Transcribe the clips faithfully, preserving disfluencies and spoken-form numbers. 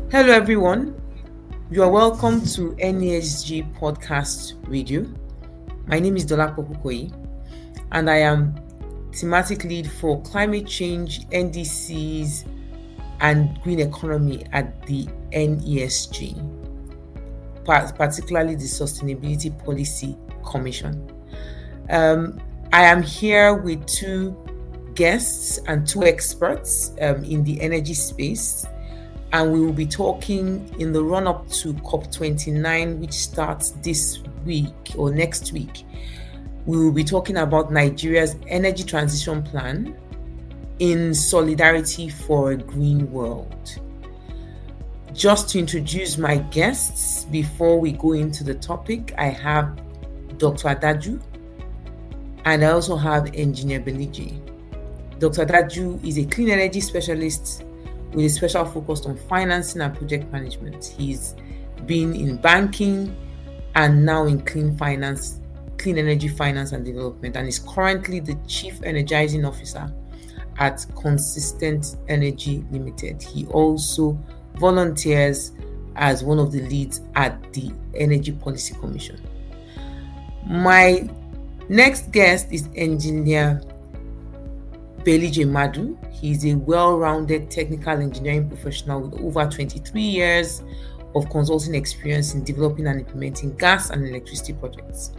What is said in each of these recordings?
Hello, everyone. You are welcome to N E S G Podcast Radio. My name is Dolapo Kukoyi, and I am thematic lead for climate change, N D Cs, and green economy at the N E S G, particularly the Sustainability Policy Commission. Um, I am here with two guests and two experts um, in the energy space. And we will be talking in the run-up to COP twenty-nine, which starts this week or next week. We will be talking about Nigeria's energy transition plan in solidarity for a green world. Just to introduce my guests before we go into the topic, I have Doctor Adaju, and I also have Engineer Belije. Doctor Adaju is a clean energy specialist with a special focus on financing and project management. He's been in banking and now in clean finance, clean energy finance and development, and is currently the Chief Energizing Officer at Consistent Energy Limited. He also volunteers as one of the leads at the Energy Policy Commission. My next guest is Engineer Belije Madu. He's a well-rounded technical engineering professional with over twenty-three years of consulting experience in developing and implementing gas and electricity projects.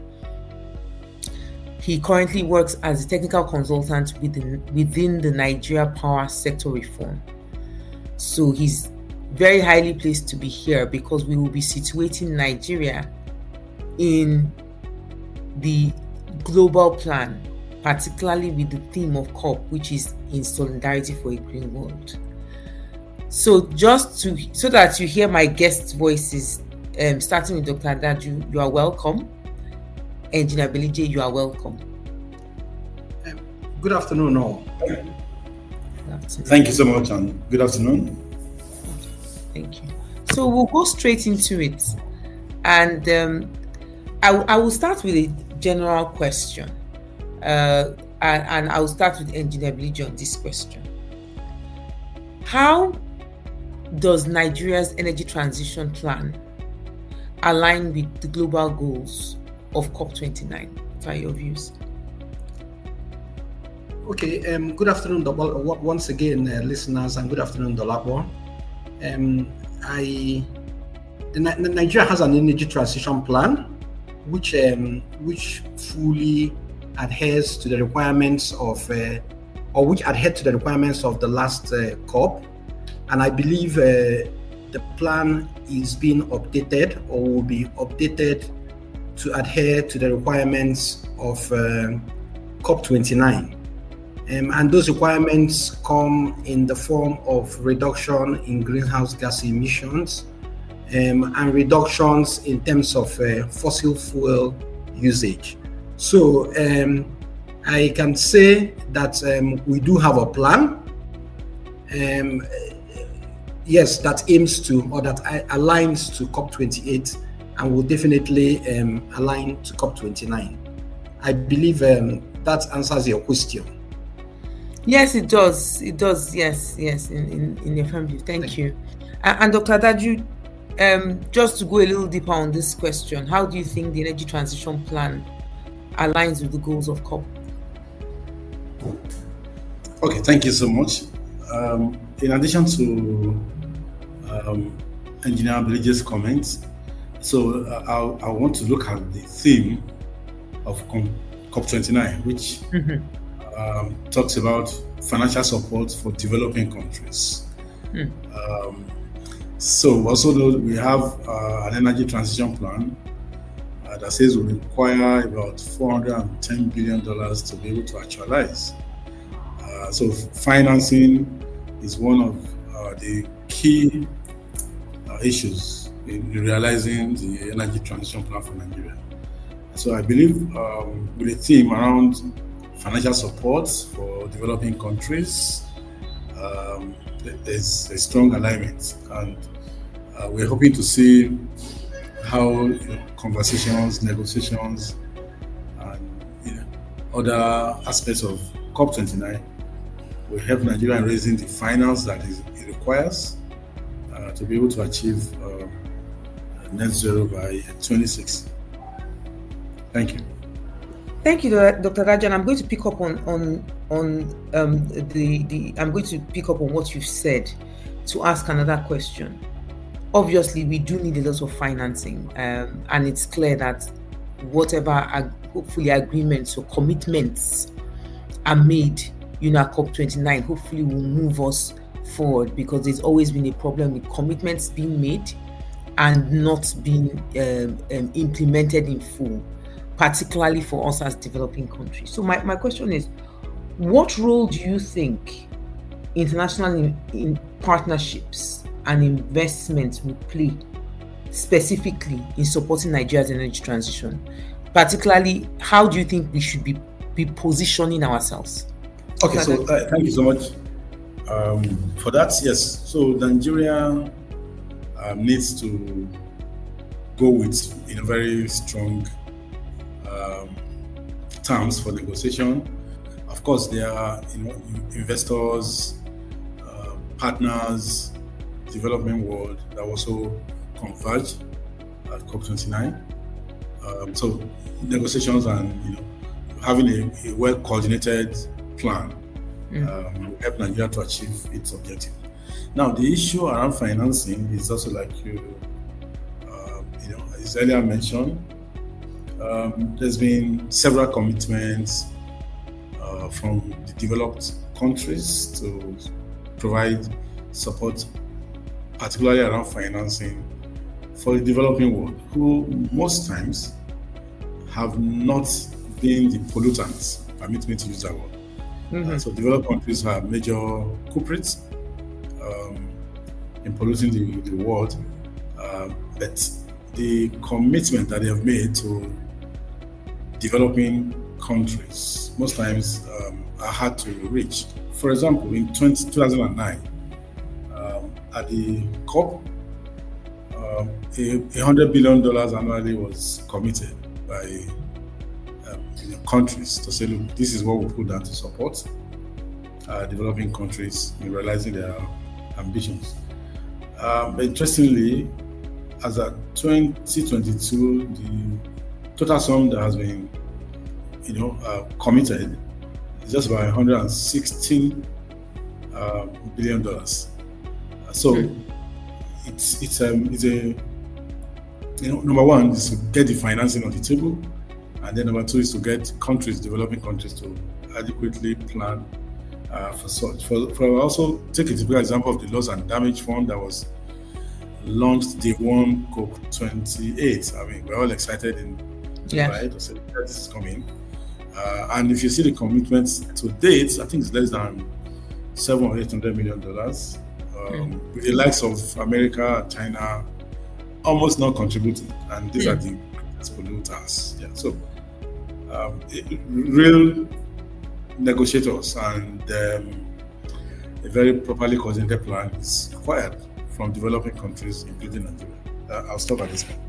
He currently works as a technical consultant within, within the Nigeria Power Sector Reform. So he's very highly placed to be here because we will be situating Nigeria in the global plan, particularly with the theme of COP, which is in solidarity for a green world. So just to so that you hear my guest voices, um, starting with Doctor Adaju, you are welcome. Engineer Belije, you are welcome. Um, good afternoon, all. Good afternoon. Thank you so much, and good afternoon. Thank you. So we'll go straight into it, and um, I, I will start with a general question. Uh, and, and I'll start with Engineer Belije on this question. How does Nigeria's energy transition plan align with the global goals of COP twenty-nine? What are your views? Okay, um, good afternoon, once again, uh, listeners, and good afternoon, Dolapo. Um, I, the, the Nigeria has an energy transition plan, which um, which fully adheres to the requirements of, uh, or which adhere to the requirements of the last uh, COP. And I believe uh, the plan is being updated or will be updated to adhere to the requirements of uh, COP twenty-nine. Um, and those requirements come in the form of reduction in greenhouse gas emissions um, and reductions in terms of uh, fossil fuel usage. So um, I can say that um, we do have a plan, um, yes, that aims to or that aligns to COP twenty-eight and will definitely um, align to COP twenty-nine. I believe um, that answers your question. Yes, it does. It does. Yes, yes, in, in, in your family. Thank, Thank you. you. And, and Doctor Adaju, um, just to go a little deeper on this question, how do you think the energy transition plan aligns with the goals of COP? Okay, thank you so much. Um, in addition to um, Engineer Belije's comments, so uh, I, I want to look at the theme of COP twenty-nine, which mm-hmm. um, talks about financial support for developing countries. Mm. Um, so also we have uh, an energy transition plan Uh, that says will require about four hundred ten billion dollars to be able to actualize. Uh, so financing is one of uh, the key uh, issues in realizing the energy transition plan for Nigeria. So I believe um, with a theme around financial support for developing countries, um, there's a strong alignment, and uh, we're hoping to see how you know, conversations, negotiations, and you know, other aspects of COP twenty-nine will help Nigeria in raising the finance that is, it requires uh, to be able to achieve uh, net zero by twenty-six. Thank you. Thank you, Doctor Rajan. I'm going to pick up on on on um, the the. I'm going to pick up on what you've said to ask another question. Obviously, we do need a lot of financing, um, and it's clear that whatever uh, hopefully agreements or commitments are made, you know, at COP twenty-nine, hopefully will move us forward, because there's always been a problem with commitments being made and not being um, um, implemented in full, particularly for us as developing countries. So my, my question is, what role do you think international in, in partnerships and investments will play specifically in supporting Nigeria's energy transition? Particularly, how do you think we should be, be positioning ourselves? Okay, so uh, thank you so much um, for that. Yes, so Nigeria uh, needs to go with in a very strong um, terms for negotiation. Of course, there are you know investors, uh, partners, development world that also converge at COP twenty-nine. Um, so negotiations and you know having a, a well-coordinated plan mm. um, will help Nigeria to achieve its objective. Now, the issue around financing is also like you, uh, you know, as earlier mentioned. Um, there's been several commitments uh, from the developed countries to provide support, particularly around financing for the developing world, who most times have not been the pollutants. Permit me to use that word. Mm-hmm. Uh, so developed countries are major culprits um, in polluting the, the world, uh, but the commitment that they have made to developing countries most times um, are hard to reach. For example, in two thousand nine, um, at the COP, um, a one hundred billion dollars annually was committed by um, you know, countries to say, look, this is what we put down to support uh, developing countries in realizing their ambitions. Um, interestingly, as at twenty twenty-two, the total sum that has been, you know, uh, committed is just about one hundred sixteen uh, billion dollars. Uh, so mm. it's it's um it's a you know number one is to get the financing on the table, and then number two is to get countries, developing countries, to adequately plan uh, for such. For, for also take a typical example of the loss and damage fund that was launched day one COP twenty-eight. I mean, we're all excited in yeah. right to say that this is coming. Uh, and if you see the commitments to date, I think it's less than seven or eight hundred million dollars. Um, mm. With the likes of America, China, almost not contributing, and these mm. are the greatest polluters. Yeah. So, um, it, real negotiators and um, a very properly coordinated plan is required from developing countries, including Nigeria. Uh, I'll stop at this point.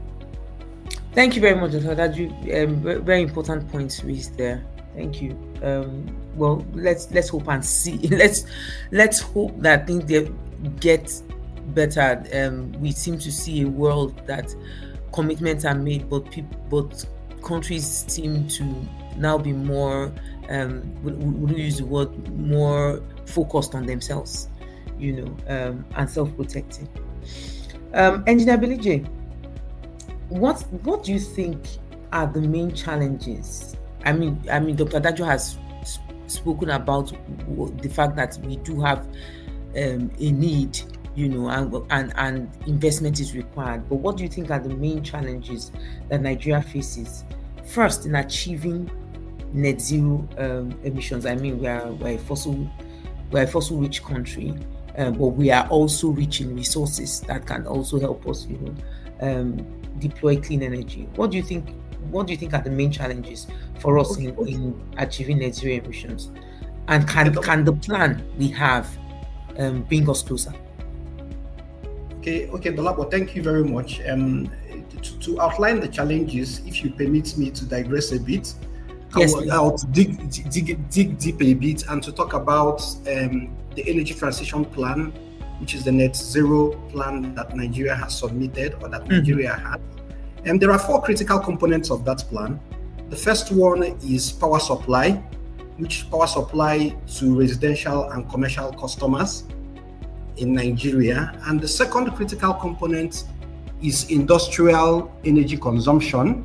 Thank you very much, Doctor Daju. Um, very important points raised there. Thank you. Um, well, let's let's hope and see. let's let's hope that things get better. Um, we seem to see a world that commitments are made, but people, but countries seem to now be more. Um, we, we use the word more focused on themselves, you know, um, and self-protecting. Um, Engineer Billy, what what do you think are the main challenges? I mean, I mean, Doctor Daju has spoken about the fact that we do have um, a need, you know, and, and and investment is required. But what do you think are the main challenges that Nigeria faces? First, in achieving net zero um, emissions. I mean, we are we're a fossil we're a fossil-rich country, uh, but we are also rich in resources that can also help us, you know, um, deploy clean energy. What do you think? What do you think are the main challenges for us in, in achieving net zero emissions? And can can the plan we have um, bring us closer? Okay, okay, Dolapo, thank you very much. Um, to, to outline the challenges, if you permit me to digress a bit, yes, I will, I will dig, dig dig deep a bit and to talk about um, the energy transition plan which is the net zero plan that Nigeria has submitted or that Nigeria mm-hmm. had. And there are four critical components of that plan. The first one is power supply, which power supply to residential and commercial customers in Nigeria. And the second critical component is industrial energy consumption.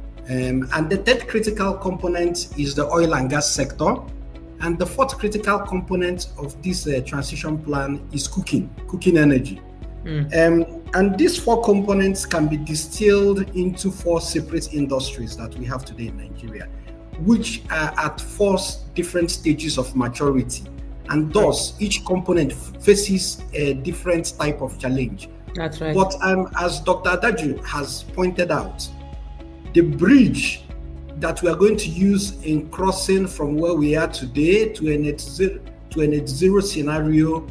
Um, and the third critical component is the oil and gas sector. And the fourth critical component of this uh, transition plan is cooking, cooking energy. Mm. Um, and these four components can be distilled into four separate industries that we have today in Nigeria, which are at four different stages of maturity. And thus, right. each component faces a different type of challenge. That's right. But um, as Doctor Adaju has pointed out, the bridge that we are going to use in crossing from where we are today to a net zero, to a net zero scenario,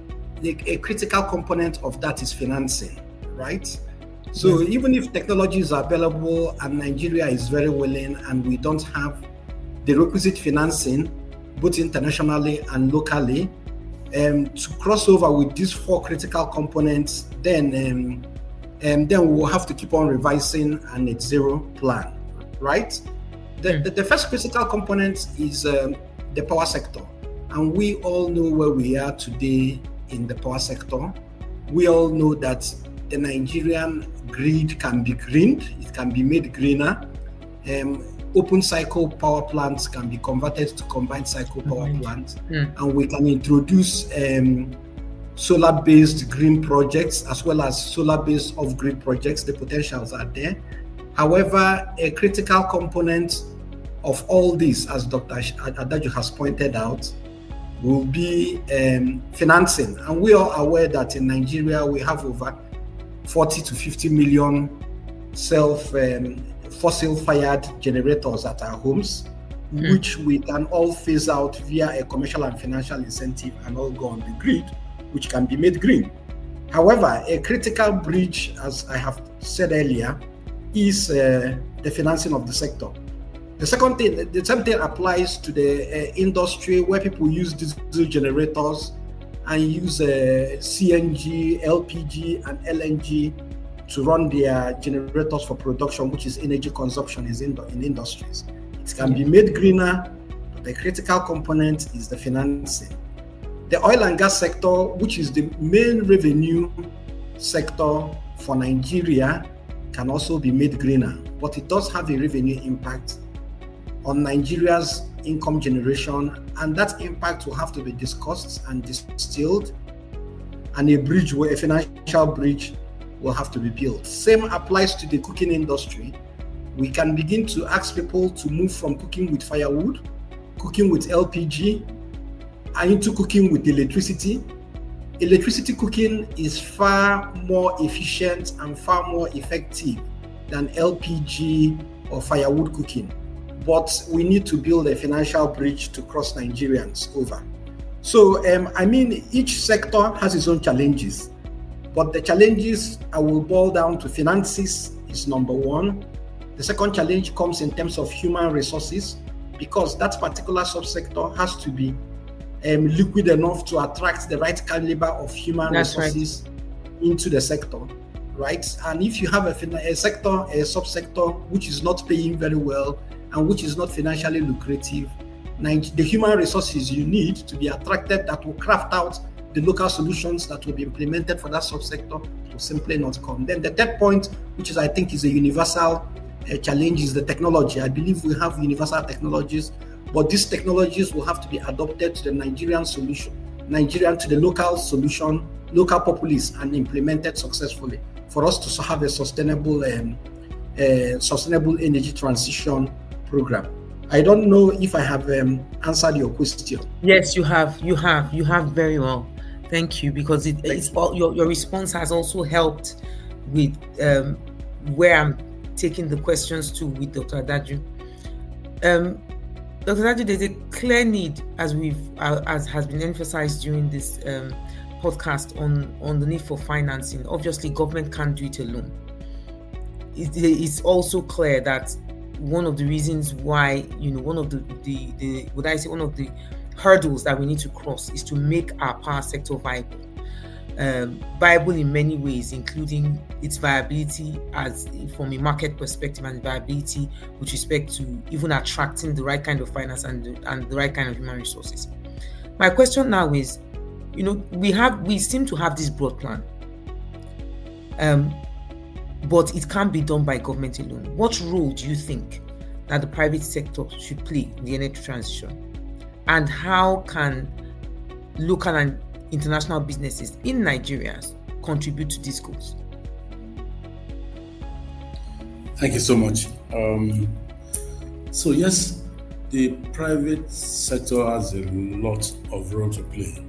a, a critical component of that is financing, right? So yes. even if technologies are available and Nigeria is very willing and we don't have the requisite financing, both internationally and locally, um, to cross over with these four critical components, then um, um, then we'll have to keep on revising a net zero plan, right? The, mm. the, the first critical component is um, the power sector. And we all know where we are today in the power sector. We all know that the Nigerian grid can be greened, it can be made greener. Um, open cycle power plants can be converted to combined cycle power mm. plants. Mm. And we can introduce um, solar-based green projects as well as solar-based off-grid projects. The potentials are there. However, a critical component of all this, as Doctor Adaju has pointed out, will be um, financing. And we are aware that in Nigeria, we have over forty to fifty million self um, fossil-fired generators at our homes, mm. which we can all phase out via a commercial and financial incentive and all go on the grid, which can be made green. However, a critical bridge, as I have said earlier, is uh, the financing of the sector. The second thing, the same thing applies to the uh, industry where people use diesel generators and use uh, C N G, L P G, and L N G to run their generators for production, which is energy consumption is in, in industries. It can be made greener, but the critical component is the financing. The oil and gas sector, which is the main revenue sector for Nigeria, can also be made greener, but it does have a revenue impact on Nigeria's income generation, and that impact will have to be discussed and distilled, and a bridge, a financial bridge, will have to be built. Same applies to the cooking industry. We can begin to ask people to move from cooking with firewood, cooking with L P G, and into cooking with electricity. Electricity cooking is far more efficient and far more effective than L P G or firewood cooking. But we need to build a financial bridge to cross Nigerians over. So, um, I mean, each sector has its own challenges, but the challenges I will boil down to finances is number one. The second challenge comes in terms of human resources, because that particular subsector has to be um, liquid enough to attract the right caliber of human That's resources right. into the sector, right? And if you have a, a sector, a subsector which is not paying very well and which is not financially lucrative, the human resources you need to be attracted that will craft out the local solutions that will be implemented for that subsector will simply not come. Then the third point, which is I think is a universal uh, challenge, is the technology. I believe we have universal technologies, but these technologies will have to be adopted to the Nigerian solution, Nigerian to the local solution, local populace, and implemented successfully for us to have a sustainable, um, uh, sustainable energy transition program. I don't know if I have um, answered your question. Yes, you have. You have. You have very well. Thank you, because it, it's all, your your response has also helped with um, where I'm taking the questions to with Doctor Adaju. Um, Doctor Adaju, there's a clear need, as we've uh, as has been emphasized during this um, podcast, on on the need for financing. Obviously, government can't do it alone. It, it's also clear that one of the reasons why, you know, one of the, the, the, would I say, one of the hurdles that we need to cross is to make our power sector viable. um, viable in many ways, including its viability as from a market perspective and viability with respect to even attracting the right kind of finance and, and the right kind of human resources. My question now is, you know, we have we seem to have this broad plan, um, but it can't be done by government alone. What role do you think that the private sector should play in the energy transition, and how can local and international businesses in Nigeria contribute to these goals? Thank you so much. Um, so yes, the private sector has a lot of role to play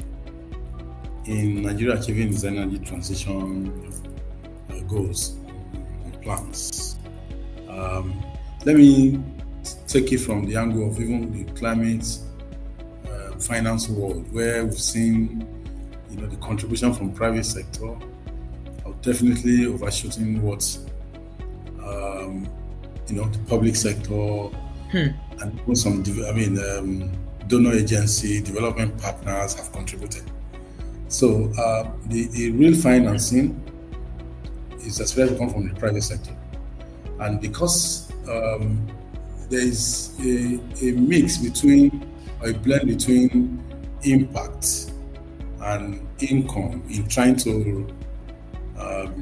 in Nigeria achieving its energy transition uh, goals and plans. Um, let me take it from the angle of even the climate uh, finance world, where we've seen, you know, the contribution from private sector are definitely overshooting what um, you know, the public sector hmm. and even some, I mean, um, donor agency, development partners have contributed. So uh, the, the real financing is expected to come from the private sector, and because um, there is a, a mix between, or a blend between impact and income in trying to um,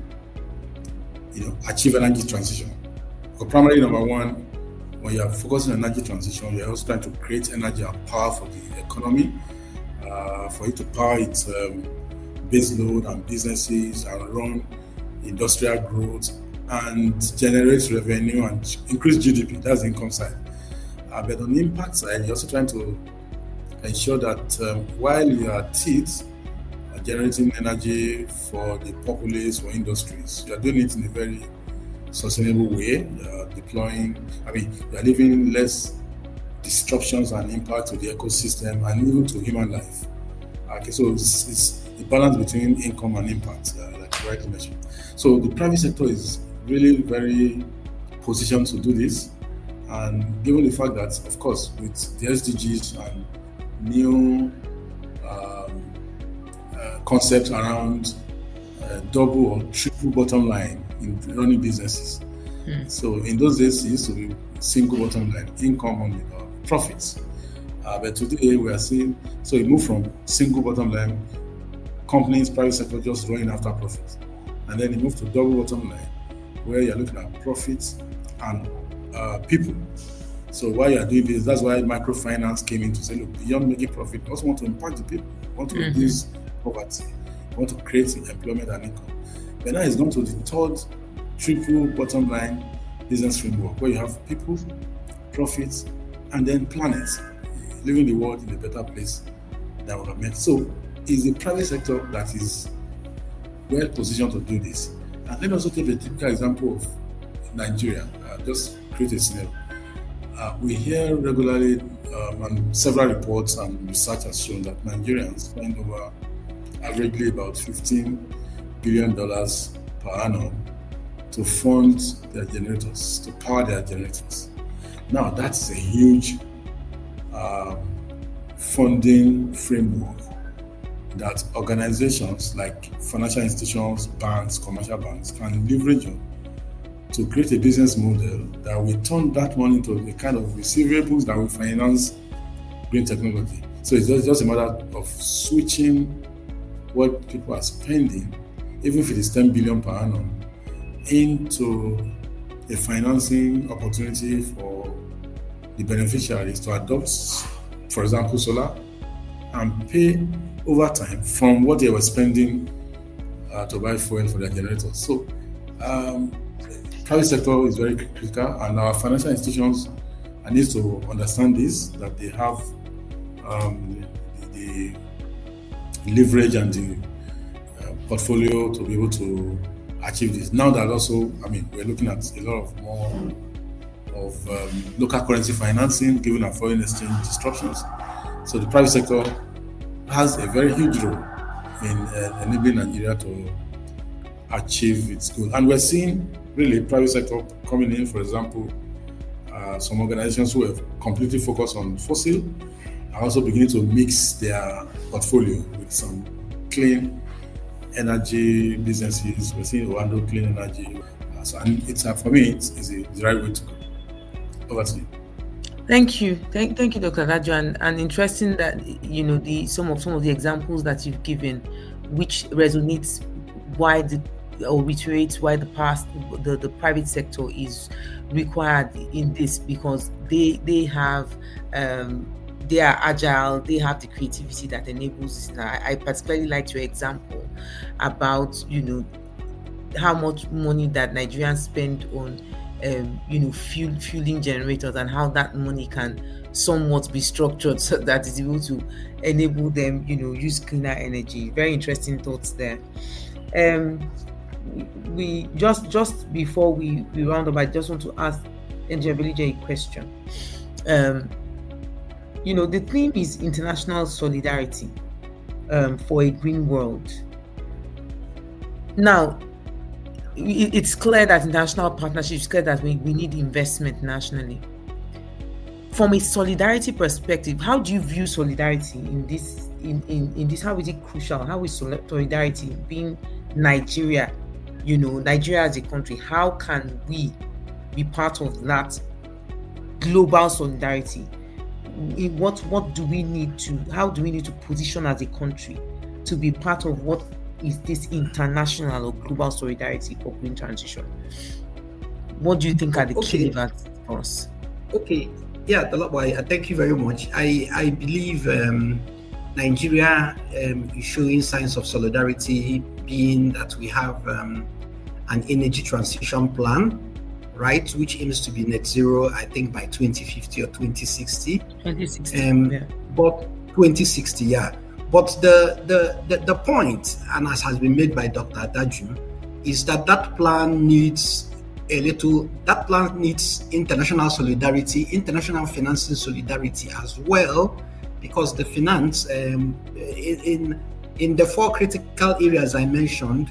you know, achieve energy transition. Because primarily, number one, when you are focusing on energy transition, you are also trying to create energy and power for the economy, uh, for it to power its um, base load and businesses and run industrial growth and generate revenue and increase G D P. That's the income side. Uh, but on the impact side, you're also trying to ensure that um, while you are at it, uh, generating energy for the populace or industries, you are doing it in a very sustainable way. You are deploying, I mean, you are leaving less disruptions and impact to the ecosystem and even to human life. Okay, so it's, it's the balance between income and impact, uh, like you rightly mentioned. So the private sector is really very positioned to do this, and given the fact that, of course, with the S D Gs and new um, uh, concepts around uh, double or triple bottom line in running businesses. Mm. So in those days, it used to be single bottom line, income only, uh, profits. Uh, but today we are seeing, so it moved from single bottom line, companies, private sector just running after profits. And then it moved to double bottom line, where you're looking at profits and uh, people. So while you're doing this, that's why microfinance came in to say, look, beyond making profit, we also want to impact the people, we want to mm-hmm. reduce poverty, we want to create employment and income. But now it's gone to the third triple bottom line business framework, where you have people, profits, and then planet, leaving the world in a better place than we have met. So it's the private sector that is well positioned to do this. And let me also take a typical example of Nigeria. Uh, just create a scenario. Uh, we hear regularly, um, and several reports and research has shown that Nigerians spend over averagely about fifteen billion dollars per annum to fund their generators, to power their generators. Now, that's a huge um, funding framework that organizations like financial institutions, banks, commercial banks can leverage on to create a business model that will turn that money into the kind of receivables that will finance green technology. So it's just, just a matter of switching what people are spending, even if it is ten billion per annum, into a financing opportunity for the beneficiaries to adopt, for example, solar, and pay over time from what they were spending uh, to buy fuel for their generators. So, um, private sector is very critical, and our financial institutions need to understand this, that they have um, the, the leverage and the uh, portfolio to be able to achieve this. Now that also, I mean, we're looking at a lot of more of um, local currency financing, given our foreign exchange disruptions. So the private sector has a very huge role in uh, enabling Nigeria to achieve its goal. And we're seeing really private sector coming in, for example, uh, some organizations who have completely focused on fossil are also beginning to mix their portfolio with some clean energy businesses. We're seeing Oando Clean Energy. So, and it's uh, for me, it's, it's the right way to go. Over to you. Thank you, thank, thank you, Doctor Dadju, and, and interesting that you know the some of some of the examples that you've given, which resonates why the or reiterates why the past the, the private sector is required in this, because they they have um, they are agile, they have the creativity that enables this. I, I particularly liked your example about you know how much money that Nigerians spend on um, you know fuel fueling generators, and how that money can somewhat be structured so that it's able to enable them you know use cleaner energy. Very interesting thoughts there. Um, we just just before we, we round up, I just want to ask Engineer Belije a question. Um, you know, the theme is international solidarity um, for a green world. Now, it, it's clear that international partnerships, it's clear that we, we need investment nationally. From a solidarity perspective, how do you view solidarity in this? In, in, in this, how is it crucial? How is solidarity being Nigeria? You know, Nigeria as a country, how can we be part of that global solidarity? What what do we need to, how do we need to position as a country to be part of what is this international or global solidarity for green transition? What do you think are the okay. key levers for us? Okay, yeah, Dolapo, thank you very much. I, I believe um, Nigeria um, is showing signs of solidarity, being that we have um, an energy transition plan, right, which aims to be net zero, I think, by twenty fifty or twenty sixty. twenty sixty, um, yeah. But twenty sixty, yeah. But the, the, the, the point, and as has been made by Doctor Dadju, is that that plan needs a little, that plan needs international solidarity, international financing solidarity as well, because the finance, um, in, in the four critical areas I mentioned,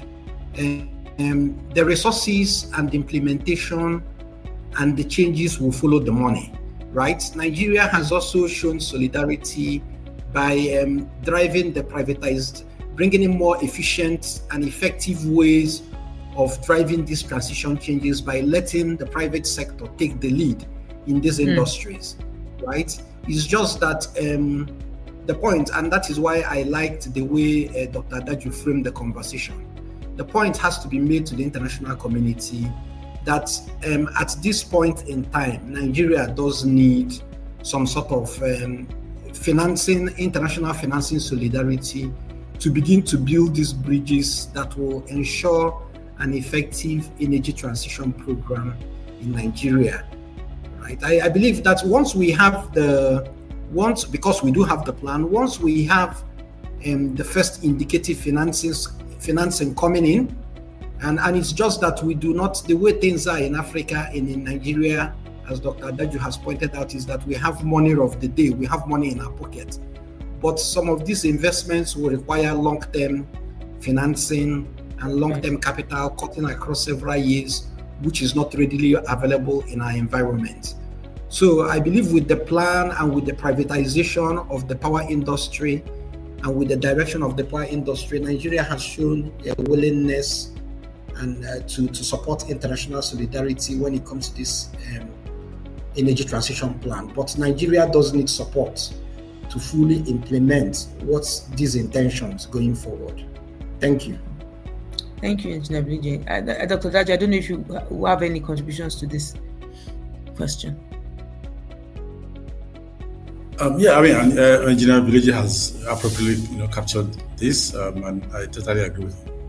um, the resources and the implementation and the changes will follow the money, right? Nigeria has also shown solidarity by um, driving the privatized, bringing in more efficient and effective ways of driving these transition changes by letting the private sector take the lead in these mm. industries, right? It's just that um, the point, and that is why I liked the way uh, Doctor Dadju framed the conversation. The point has to be made to the international community that um, at this point in time, Nigeria does need some sort of um, financing, international financing solidarity to begin to build these bridges that will ensure an effective energy transition program in Nigeria, right? I, I believe that once we have the, once, because we do have the plan, once we have um, the first indicative finances, financing coming in, and, and it's just that we do not, the way things are in Africa and in Nigeria, as Doctor Dadju has pointed out, is that we have money of the day, we have money in our pocket. But some of these investments will require long-term financing and long-term right. capital cutting across several years, which is not readily available in our environment. So I believe with the plan and with the privatization of the power industry and with the direction of the power industry, Nigeria has shown a willingness and uh, to, to support international solidarity when it comes to this um, energy transition plan. But Nigeria does need support to fully implement what's these intentions going forward. Thank you. Thank you, Engineer Belije. Uh, Doctor Dadju, I don't know if you have any contributions to this question. Um, yeah, I mean, uh, Engineer Belije has appropriately, you know, captured this, um, and I totally agree with him.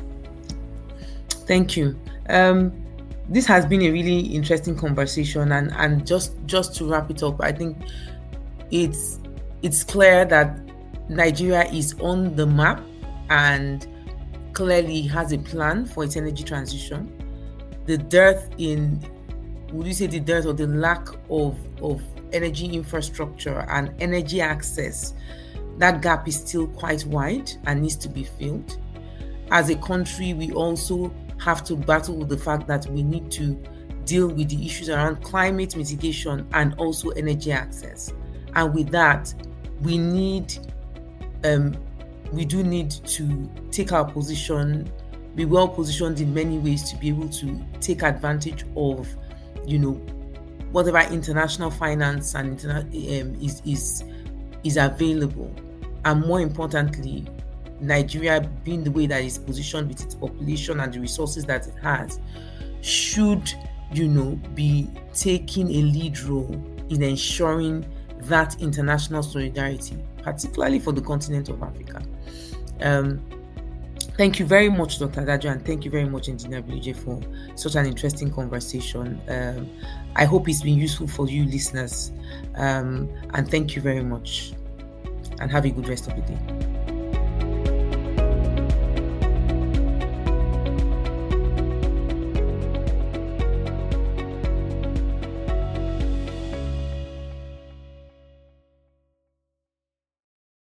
Thank you. Um, this has been a really interesting conversation, and and just just to wrap it up, I think it's it's clear that Nigeria is on the map and clearly has a plan for its energy transition. The dearth in, would you say the dearth or the lack of, of energy infrastructure and energy access, that gap is still quite wide and needs to be filled. As a country, we also have to battle with the fact that we need to deal with the issues around climate mitigation and also energy access. And with that, we need, um, we do need to take our position, be well positioned in many ways to be able to take advantage of, you know, whatever international finance and interna- um, is is is available, and more importantly, Nigeria, being the way that it's positioned with its population and the resources that it has, should, you know, be taking a lead role in ensuring that international solidarity, particularly for the continent of Africa. Um, thank you very much, Doctor Adajio, and thank you very much, Engineer Bilije, for such an interesting conversation. Um, I hope it's been useful for you listeners, um, and thank you very much, and have a good rest of the day.